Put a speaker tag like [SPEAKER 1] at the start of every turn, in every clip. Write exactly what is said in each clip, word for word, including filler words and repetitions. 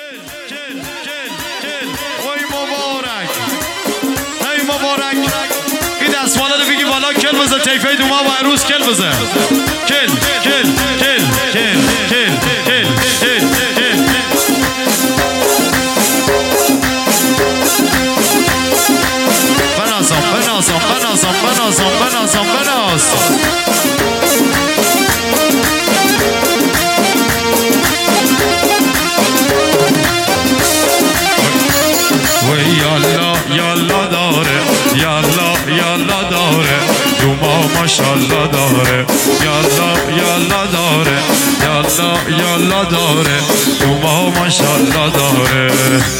[SPEAKER 1] وای مبارک ای مبارک این دستمالا رو بگی بالا کل بزن تیفه دوما و عروس کل بزن کل کل کل کل کل کل کل کل بنازم بنازم بنازم بنازم بنازم بنازم یالا یالا داره یالا یالا داره دوما ماشالله داره یالا یالا داره یالا یالا داره دوما ماشالله داره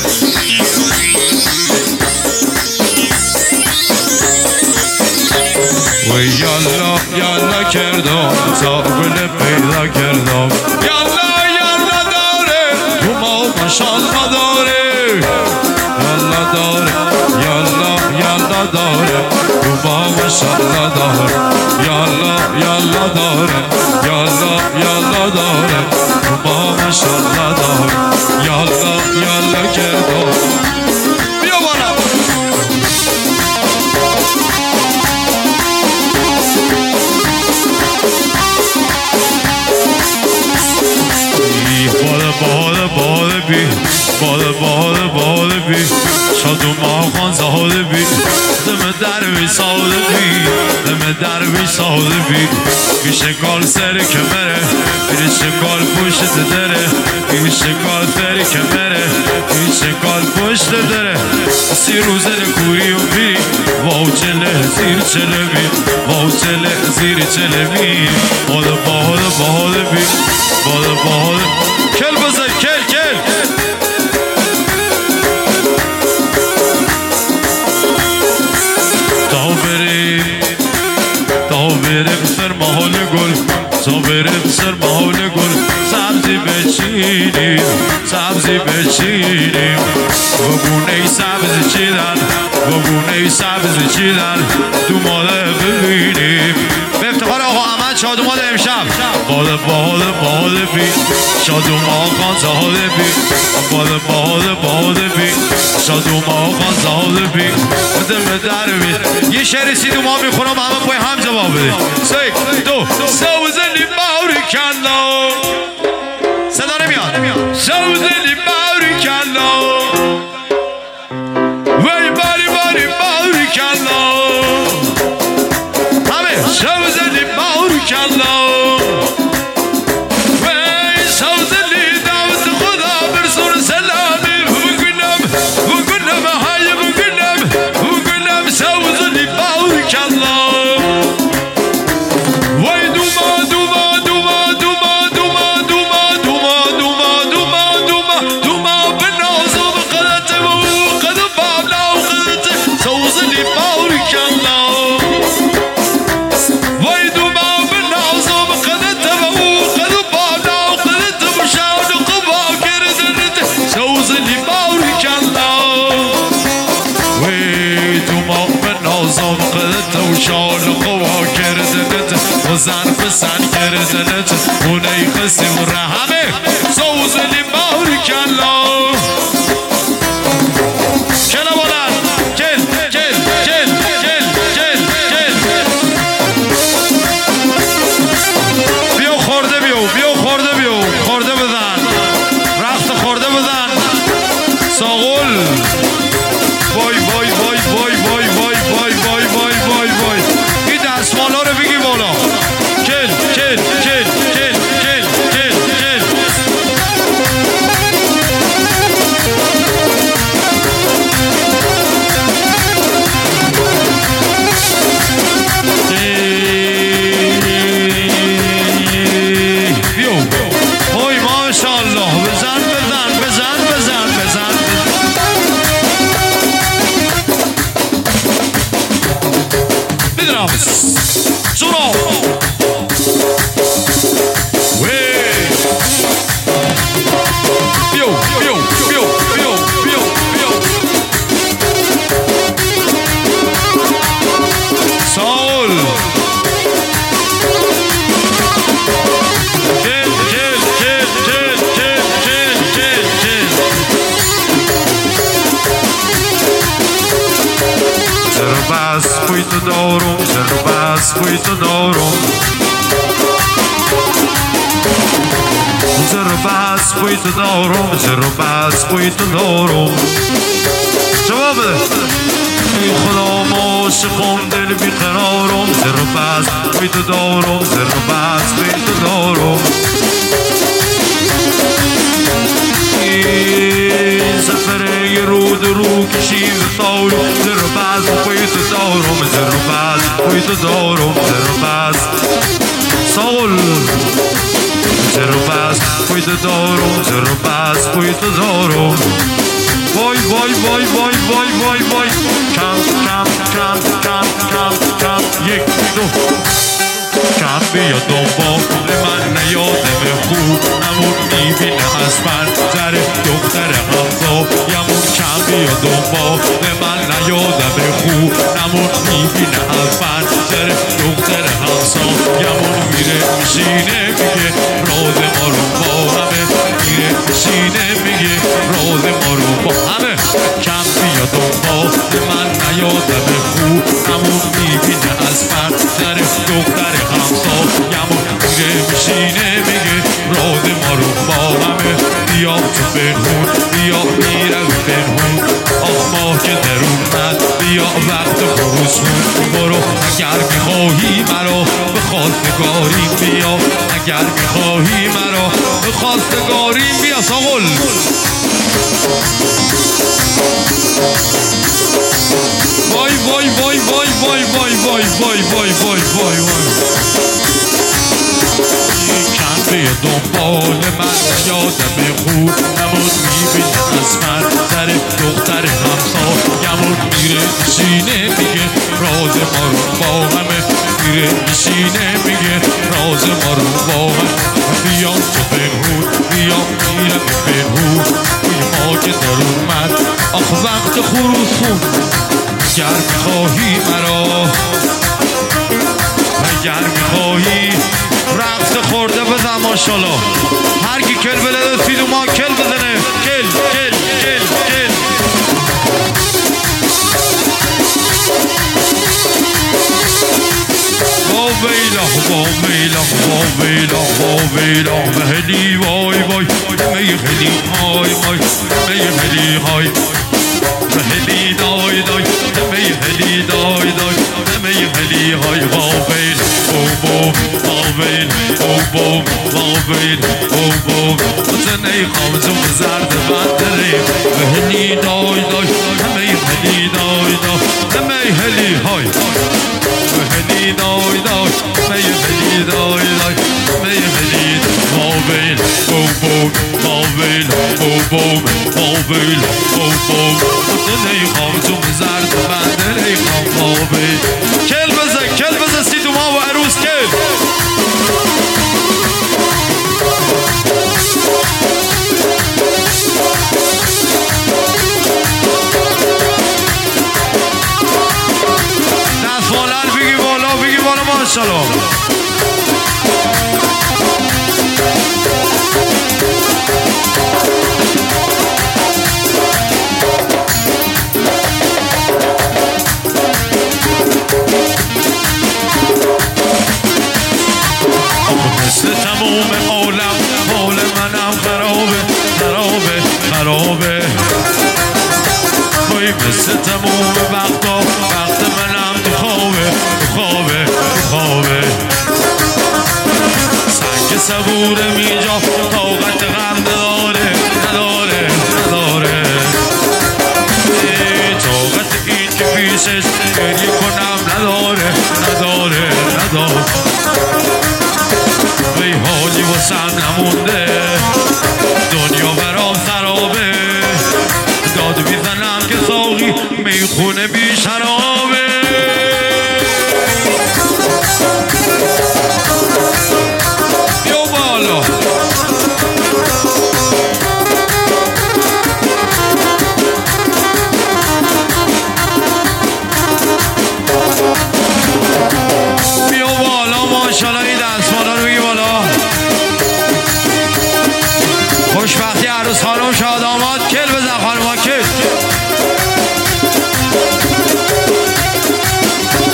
[SPEAKER 1] و یالا یالا کردم تا گل پیدا کردم یالا یالا داره دوما ماشالله داره یالا داره یالا یالا داره دوما ماشالله داره یالا یالا داره یالا یالا داره دوما ماشالله داره یالا یالا کردم بیا بالا بالا بالا بالا بی بالا بالا بالا بی شاد و ماخان زاده بی دم در بی ساده بی دم در بی ساده بی بیشه کال سر کمره بیشه کال پشت دره بیشه کال سر کمره بیشه کال پشت دره سی روزه کوری و بی واو چله زیر چله بی واو چله زیر چله بی بالا بالا بالا بی بالا بالا کل بزن کل کل تا بریم تا بریم سر محال گل تا بریم سر محال گل سبزی بچینیم سبزی بچینیم وگونه سبزی چیدن وگونه سبزی چیدن دوماله ببینیم به افتخار آقا احمد شادومان امشب بالا بالا بالا بی شادومان خان زاده بی بالا بالا بالا بی شادومان خان زاده بی دم در بی یه شعر سیدومان میخونم همه پای هم جواب بده سه دو سوزنی باوری کلا صدا نمیاد سوزنی باوری کلا وی باری باری باوری کلا همه سوزنی باوری کلا وی سوزنی دعوت خدا برسون سلامی بگنم بگنم های بگنم بگنم سوزنی باوری کلا وی دوما دوما دوما دوما دوما دوما دوما دوما دوما دوما دوما بنازو بقدت و قد بابلا و قدت سوزنی باوری کلا وی دوما بنازو بقدت و قد بابلا و قدت مشاهد قبا کردنت سوزنی باوری کلا وی دوما بنازو بقدت و شاهد قبا کردنت و زن بسن کردنت اونی خسی و رحمه سوزنی باوری کلا کلا بلند کل کل کل کل کل کل بیو خورده بیو بیو خورده بیو خورده بزن رخت خورده بزن ساغل وای وای وای وای وای وای وای وای وای وای وای این دستمالا رو بگی بالا کل کل کل کل کل کل کل بیو وای ماشاءالله بزن بزن بزن بزن بزن بدرامز زورا بیو بیو بیو بیو بیو بیو ساول کل کل کل کل کل کل کل کل پوی تو دارم زر و بس پوی تو دارم زر و بس پوی تو دارم زر و بس پوی تو دارم جواب ای خدا عاشقم دل بیقرارم زر و بس پوی تو دارم زر و بس پوی تو دارم سفر یه رو درو کشید تارو زر و بس پوی تو دارم زر و بس پوی تو دارم زر و بس سال زر و بس پوی تو دارم زر و بس پوی تو دارم وای وای وای وای وای وای وای کم کم کم کم کم کم یک دو کم بیا دنبال من نیادم خوب نمون میبینه از من در دختر همزا یمون کم بیا دنبال من نیادم خوب نمون میبینه از من در دختر همزا یمون میره میشینه میگه راز ما رو با همه میره میشینه میگه راز ما رو با همه کم بیا دنبال من نیادم خوب نمون میبینه از من در دختر همزا یمون میره میشینه میگه راز ما رو با همه بیا تو بنهون بیا میره بنهون آخ ماه که درون من بیا وقت خروس کن برو اگر میخواهی مرا به خواستگاریم بیا اگر میخواهی مرا به خواستگاریم بیا ساغل وای وای وای وای وای وای وای وای وای وای وای وای کم به دنبال من یادم خوب نمون میبینه از من در دختر همسا یمون میره میشینه میگه راز ما رو با همه میره میشینه میگه راز ما رو با همه بیا تو بنهون بیا میرم بنهون توی ما که در اومد آخ وقت خروس خون اگر میخواهی مرا اگر میخواهی رقص خورده بزن ماشالله هر کی کل بلده سیدو ما کل بزنه کل کل کل کل با ویلا با ویلا با ویلا با ویلا مهلی وای وای مهلی های وای مهلی های مهلی دای دای مهلی دای دای مهلی های با ویل بو بو با ویل بو بو با ویل بو بو زنی خامزم زرد بندری مهلی دای دای مهلی دای دای مهلی های مهلی دای دای مهلی دای دای مهلی با ویل بو بو با ویل بو بو با ویل بو بو زنی خامزم زرد بندری خام با ویل کل بزن کل بزن سیدو ما و عروس کل دست بالر بگی بالا بگی بالا ماشالله مثل تموم عالم حال منم خرابه خرابه خرابه وای مثل تموم وقتا وقت منم تو خوابه تو خوابه تو خوابه سنگ صبورم اینجا طاقت غم نداره نداره نداره طاقت این که پیشش گریه کنم نداره نداره نداره وی حالی واسم نمونده دنیا برام خرابه داد میزنم که ساقی میخونه بی شرابه بیا بالا بیا بالا ماشالله این دستمالا رو بگی بالا خوشبختی عروس خانم شاد آماد کل بزن خانم ها کل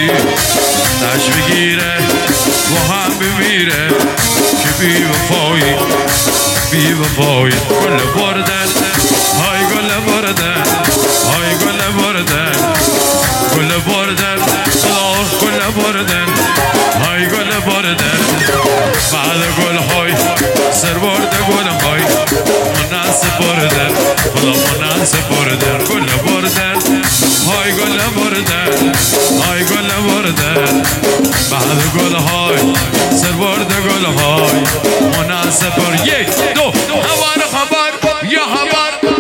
[SPEAKER 1] نش بگیره با هم بمیره که بی وفایی بی وفایی گل بردن های گل بردن های گل بردن گل بردن خدا گل بردن های گل بردن بعد گل های سر برده گل های مناسب بردن خدا مناسب بردن گل بردن های گل بردن های گل بردن بعد گل های سر برده گل های مناسب بردن یک دو هوار خبر یا هوار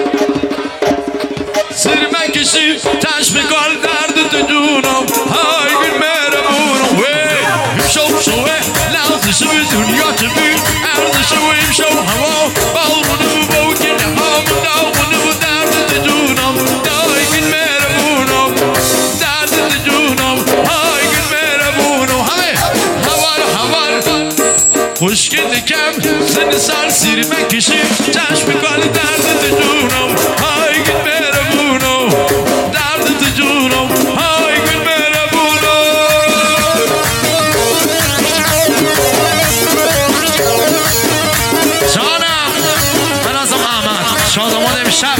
[SPEAKER 1] سر من کشی تشبیکال درد تو جونم های گل مهربونم شو شوه لحظه شوی دنیا تبی عرض شویم شو هوا بارونو بوکن همون داغونو درد تو جونم های گل مهربونم درد تو جونم های گل مهربونم همه هوار هوار خوشگل کم سن سال سیر من کشیم تشبیکال درد تو جونم های گل مهربونم درد تو جونم های گل مهربونم جانم بنازم احمد شادمان امشب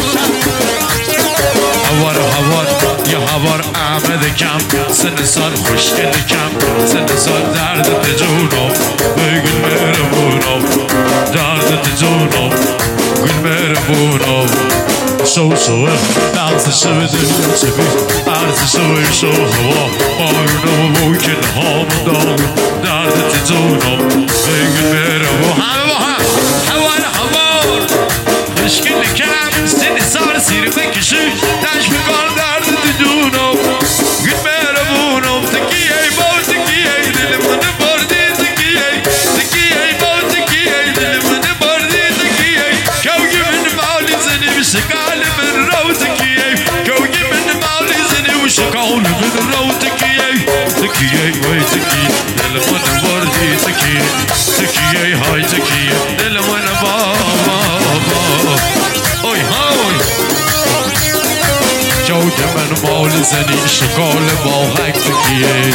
[SPEAKER 1] هوار هوار یا هوار احمد کم سن سال خوشگل کم سن سال درد تو جونم های گل مهربونم درد تو جونم گل مهربونم شو شو لحظه شو دنیا چه بی عرض شویم شو هوا بارونم ممکن هام داغ درد تو جونم ای گل مهربون همه با هم هوار هوار خوشگل کم سن سال سیر بکشی تشبیکال درد تو جونم گل مهربونم تکیه با تکیه دل من بردی تکیه تکیه با تکیه دل من بردی تکیه کوگی من مالی زنی بشکال من رو تکیه کوگی من مالی زنی بشکال من رو تکیه تکیه وای تکیه دل من بردی تکیه تکیه های تکیه دل من بابا اوی های کوگی من مالی زنی شکال با غک تکیه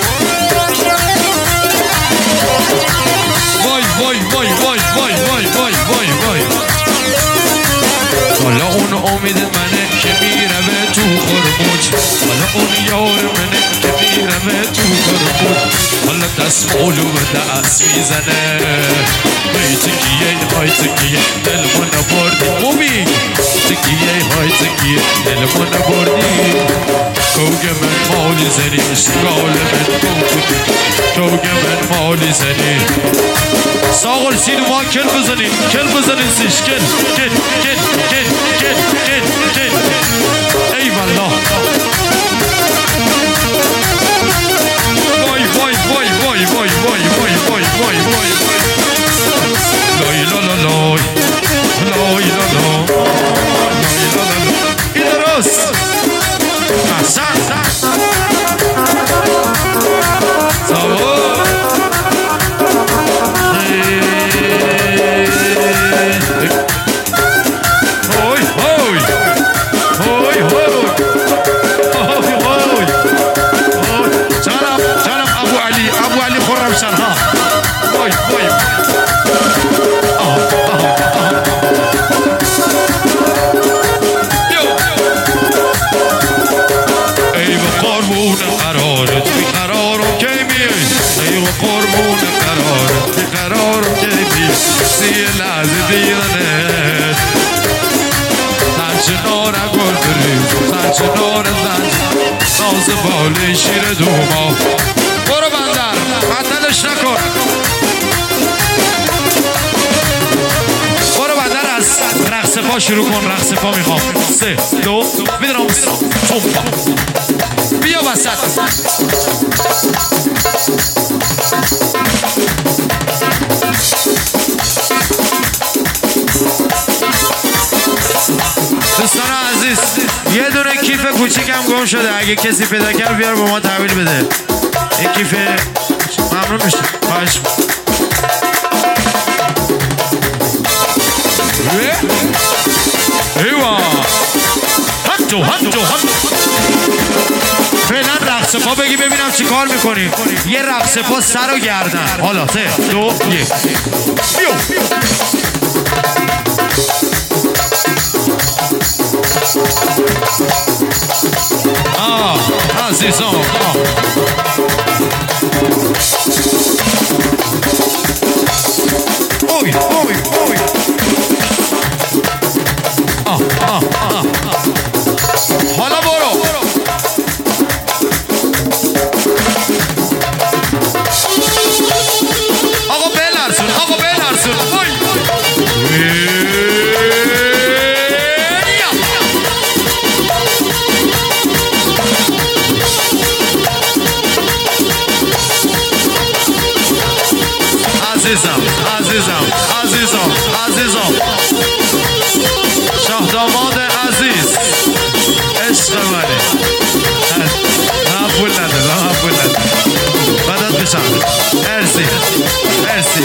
[SPEAKER 1] وای وای وای وای وای وای وای وای وای حالا اون امید منه که میره به تو خرموج حالا اون یار منه که میره به تو خرموج حالا دست مولو به دست میزنه های تکیه های تکیه دل من بردی مومی تکیه های تکیه دل من بردی کوگ من مالی زنی اشتغال من کوگ من مالی زنی ساغل سینو ما کل بزنی کل بزنی سیش کل کل کل کل کل کل کل ای والله وای وای وای وای وای وای وای وای وای وای لای لا لا لای لای لا لا لای لا لا این درست احسن سوا چنار زنج ناز بالی شیر دوما برو بندر معطلش نکن برو بندر از رقص پا شروع کن رقص پا میخوام سه دو میدرام چومپا بیا وسط دوستان عزیز یه دونه کیف کوچیکم گم شده اگه کسی پیدا کرد بیار با ما تحویل بده این کیف ممنون میشه خواهش ایوا هنجو هنجو هنجو فعلا رقص رقص پا بگی ببینم چی کار میکنی. یه رقص پا سر و گردن. حالا سه دو یک بیو. آه عزیزان آه اوی اوی اوی آه آه آه حالا برو آقا بلرزون آقا بلرزون اوی عزیزم عزیزم عزیزم عزیزم شاه داماد عزیز عشق منی من پول نده من پول نده بدت بشم مرسی مرسی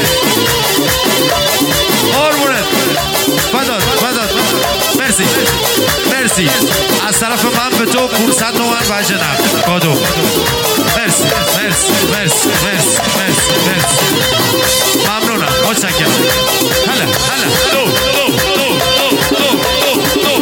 [SPEAKER 1] قربونت بدت بدت مرسی مرسی از طرف من به تو پونصد تومن وجه نقد کادو مرسی مرسی مرسی مرسی مرسی مرسی ممنونم متشکرم هلا هلا دو دو دو دو دو دو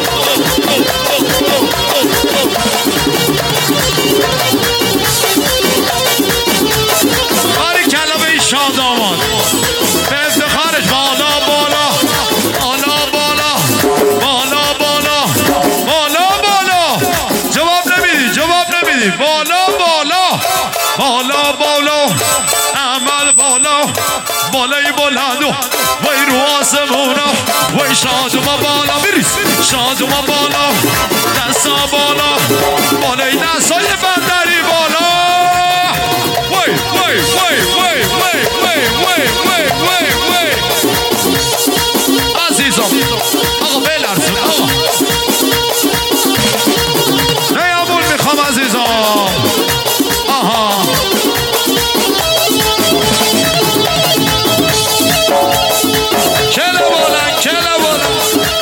[SPEAKER 1] باری کلا به این شاه داماد به افتخارش بالا بالا بالا بالا بالا بالا بالا بالا جواب نمیدی جواب نمیدی بالا بالا بالا بالا عمل بالا بالای بلندو وی رو آسمونا وی شادوما بالا بریز شادوما بالا دستا بالا بالای دستای بندری بالا وی وی وی وی وی وی وی وی وی وی عزیزم آقا بلرزون آقا نیامون میخوام عزیزم آها کلا بولن کلا بولن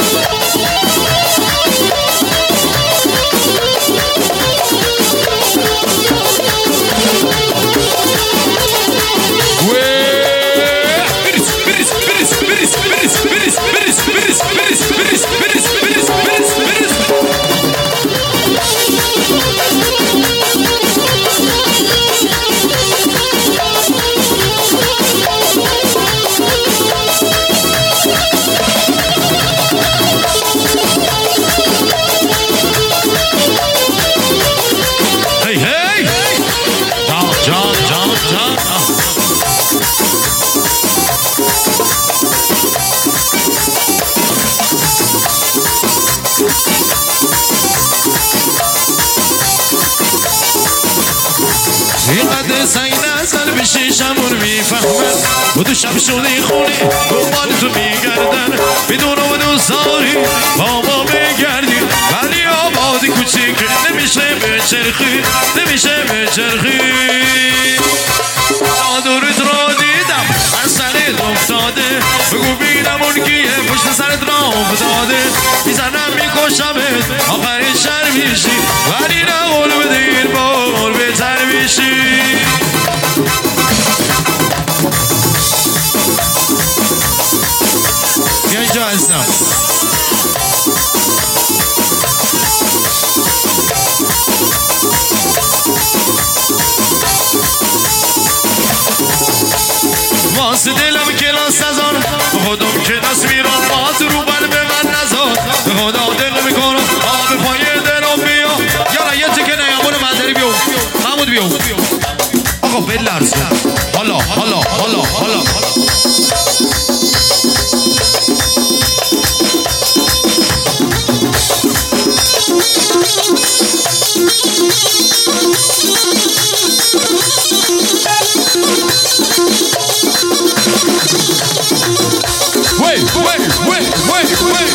[SPEAKER 1] اینقدر سعی نزن بشی شمون میفهمن بدو شب شده خونه دنبال تو میگردن بدون و بدون ساری بابا بگردی ولی آبادی کوچیک نمیشه بچرخی نمیشه بچرخی دورت را دیدم از سرت افتاده بگو بینم اون کیه پشت سرت را افتاده میزنم میکشمت آخرین شر میشی ولی نه قول بده این بار بهتر میشی بیا اینجا هستم واسه دلم کلاس نزار خودم کلاس میرم بات رو بل به من نزار به خدا دل میکنم آب پای دلم بیا یارا یه تکه نیامون مندری بیو محمود بیو آقا بلرزون حالا حالا حالا حالا Wait, wait, wait, wait, wait.